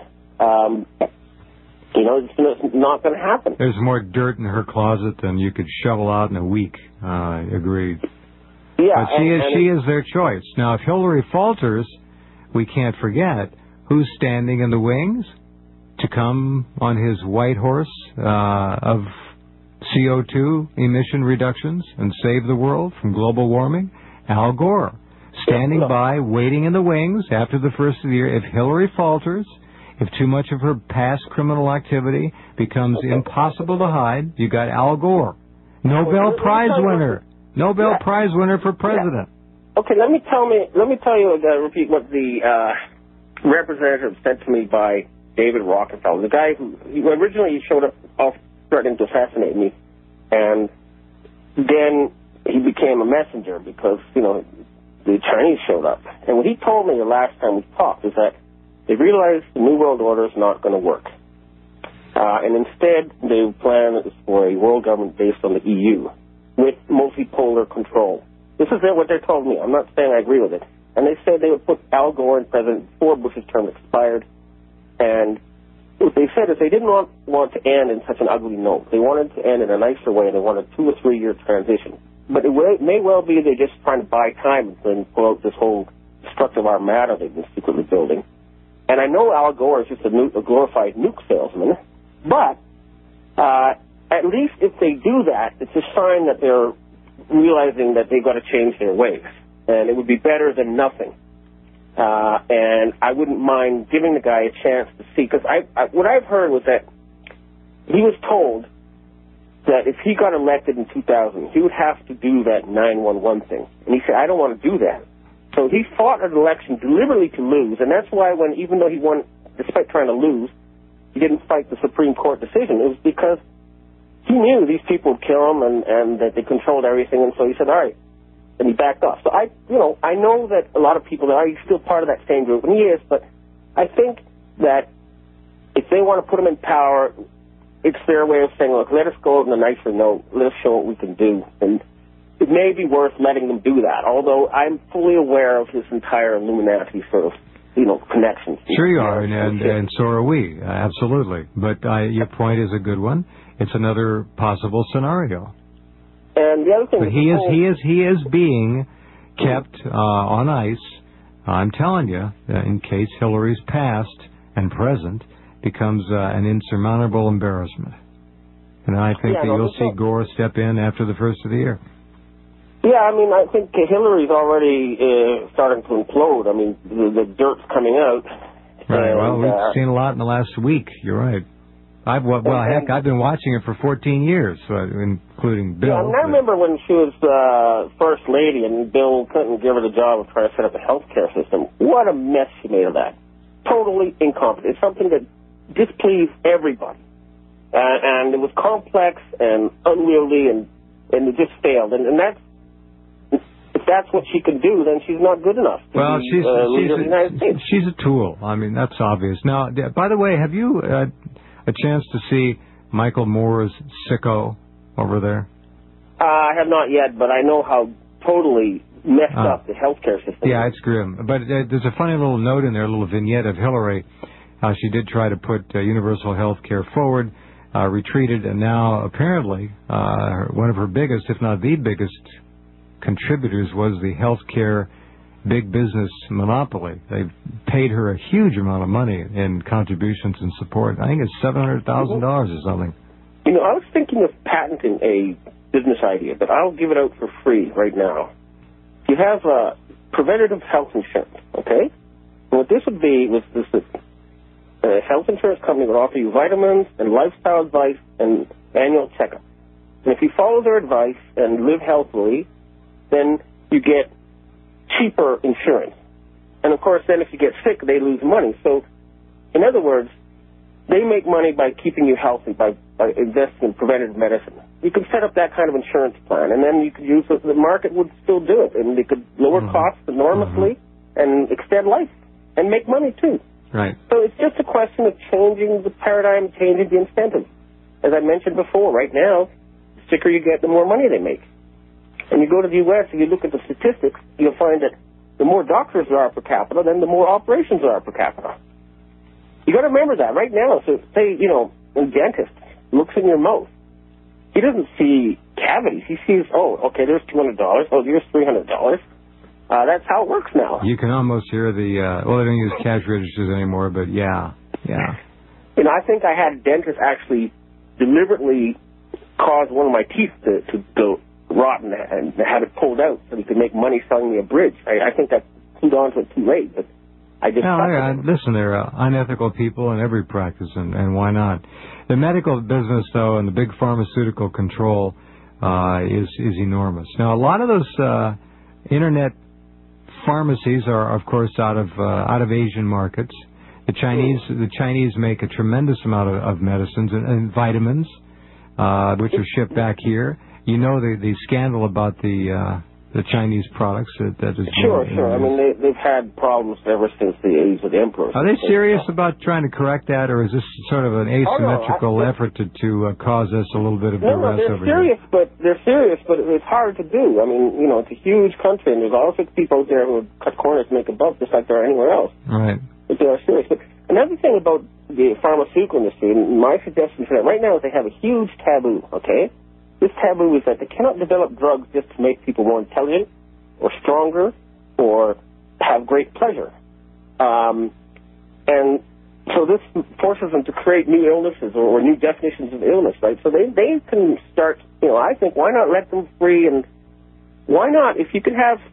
It's not going to happen. There's more dirt in her closet than you could shovel out in a week. Agreed. Yeah, but she is their choice. Now, if Hillary falters, we can't forget who's standing in the wings to come on his white horse of CO2 emission reductions and save the world from global warming. Al Gore, standing by, waiting in the wings after the first of the year. If Hillary falters, if too much of her past criminal activity becomes impossible to hide, you got Al Gore, Nobel Prize winner for president. Yeah. Okay, let me tell you, repeat what the representative sent to me by David Rockefeller, the guy who originally showed up threatening to assassinate me, and then he became a messenger because, the Chinese showed up. And what he told me the last time we talked is that they realized the New World Order is not going to work. And instead, they plan for a world government based on the EU with multipolar control. This is what they told me. I'm not saying I agree with it. And they said they would put Al Gore in president before Bush's term expired. And what they said is they didn't want to end in such an ugly note. They wanted to end in a nicer way. They wanted a 2 or 3 year transition. But it may well be they're just trying to buy time and pull out this whole destructive armada they've been secretly building. And I know Al Gore is just a glorified nuke salesman, but at least if they do that, it's a sign that they're realizing that they've got to change their ways. and it would be better than nothing. And I wouldn't mind giving the guy a chance to see, because what I've heard was that he was told that if he got elected in 2000, he would have to do that 911 thing. And he said, I don't want to do that. So he fought an election deliberately to lose, and that's why even though he won, despite trying to lose, he didn't fight the Supreme Court decision. It was because he knew these people would kill him and that they controlled everything, and so he said, all right. And he backed off. So I know that a lot of people are he's still part of that same group, and he is, but I think that if they want to put him in power, it's their way of saying, look, let us go out on a nicer note. Let us show what we can do. And it may be worth letting them do that, although I'm fully aware of his entire Illuminati sort of, connections. Sure you are, and so are we, absolutely. But your point is a good one. It's another possible scenario. And the other thing, but he is being kept on ice. I'm telling you, in case Hillary's past and present becomes an insurmountable embarrassment. And I think that you'll see Gore step in after the first of the year. Yeah, I think Hillary's already starting to implode. The dirt's coming out. Right. Well, we've seen a lot in the last week. You're right. I've been watching it for 14 years, including Bill. Yeah, I remember when she was First Lady and Bill Clinton gave her the job of trying to set up a health care system. What a mess she made of that. Totally incompetent. It's something that displeased everybody. And it was complex and unwieldy, and it just failed. And if that's what she can do, then she's not good enough to be leader of the United States. She's a tool. That's obvious. Now, by the way, have you a chance to see Michael Moore's Sicko over there? I have not yet, but I know how totally messed up the healthcare system. Yeah, it's grim. But there's a funny little note in there, a little vignette of Hillary, how she did try to put universal health care forward, retreated, and now apparently one of her biggest, if not the biggest, contributors was the healthcare big business monopoly. They've paid her a huge amount of money in contributions and support. I think it's $700,000 or something. I was thinking of patenting a business idea, but I'll give it out for free right now. You have preventative health insurance, okay? And what this would be was a health insurance company would offer you vitamins and lifestyle advice and annual checkup. And if you follow their advice and live healthily, then you get cheaper insurance. And, of course, then if you get sick, they lose money. So, in other words, they make money by keeping you healthy, by investing in preventative medicine. You could set up that kind of insurance plan, and then you could use it. The market would still do it, and they could lower costs enormously and extend life and make money, too. Right. So it's just a question of changing the paradigm, changing the incentive. As I mentioned before, right now, the sicker you get, the more money they make. And you go to the U.S., and you look at the statistics, you'll find that the more doctors there are per capita, then the more operations there are per capita. You got to remember that right now. So say, a dentist looks in your mouth. He doesn't see cavities. He sees, okay, there's $200. Oh, here's $300. That's how it works now. You can almost hear they don't use cash registers anymore, but yeah. I think I had a dentist actually deliberately cause one of my teeth to go rotten and have it pulled out so he could make money selling me a bridge. I think I clued on to it too late, but I just... listen, there are unethical people in every practice, and why not? The medical business, though, and the big pharmaceutical control is enormous. Now, a lot of those internet pharmacies are, of course, out of Asian markets. The Chinese make a tremendous amount of medicines and vitamins, which are shipped back here. The scandal about the Chinese products that is... Sure. They've had problems ever since the age of the emperor. Are they serious about trying to correct that, or is this sort of an asymmetrical effort to cause us a little bit of duress over here? They're serious, but it's hard to do. It's a huge country, and there's all sorts of people there who cut corners to make a buck, just like there are anywhere else. Right. But they are serious. But another thing about the pharmaceutical industry, and my suggestion for that right now is they have a huge taboo, okay? This taboo is that they cannot develop drugs just to make people more intelligent or stronger or have great pleasure. And so this forces them to create new illnesses or new definitions of illness, right? So they can start, I think, why not let them free, and why not, if you could have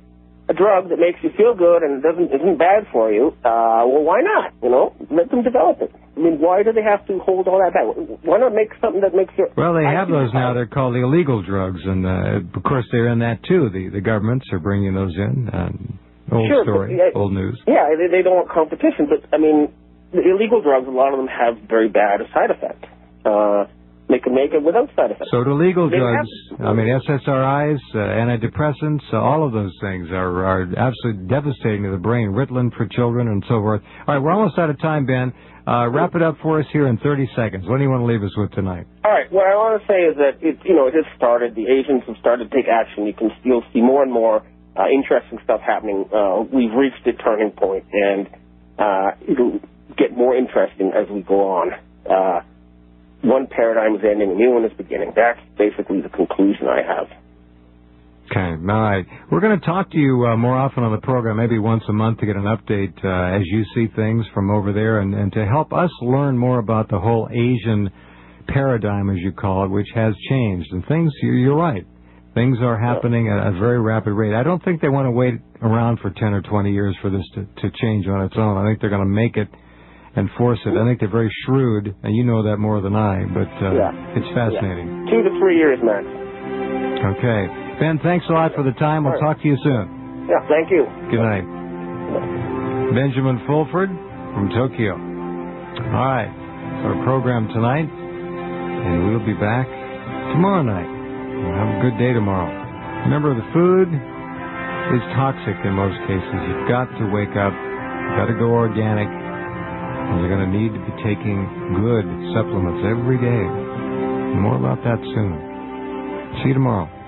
a drug that makes you feel good and isn't bad for you, well, why not? Let them develop it. I mean, why do they have to hold all that back? Why not make something that makes you... Well, they have those now. They're called illegal drugs, and of course they're in that too. The governments are bringing those in. Old story, old news. Yeah, they don't want competition, but I mean, the illegal drugs, a lot of them have very bad side effects. They can make it without side effects. So do legal drugs. I mean, SSRIs, antidepressants, all of those things are absolutely devastating to the brain. Ritalin for children and so forth. All right, we're almost out of time, Ben. Wrap it up for us here in 30 seconds. What do you want to leave us with tonight? All right, what I want to say is that it has started. The Asians have started to take action. You'll see more and more interesting stuff happening. We've reached a turning point, and it'll get more interesting as we go on. One paradigm is ending, a new one is beginning. That's basically the conclusion I have. Okay, all right. We're going to talk to you more often on the program, maybe once a month, to get an update as you see things from over there, and to help us learn more about the whole Asian paradigm, as you call it, which has changed. And things, you're right, things are happening at a very rapid rate. I don't think they want to wait around for 10 or 20 years for this to change on its own. I think they're going to make it and force it. I think they're very shrewd, and you know that more than I, but it's fascinating. 2 to 3 years, Max. Okay. Ben, thanks a lot for the time. We'll talk to you soon. Yeah, thank you. Good night. Benjamin Fulford from Tokyo. All right. That's our program tonight, and we'll be back tomorrow night. We'll have a good day tomorrow. Remember, the food is toxic in most cases. You've got to wake up. You've got to go organic. And you're going to need to be taking good supplements every day. More about that soon. See you tomorrow.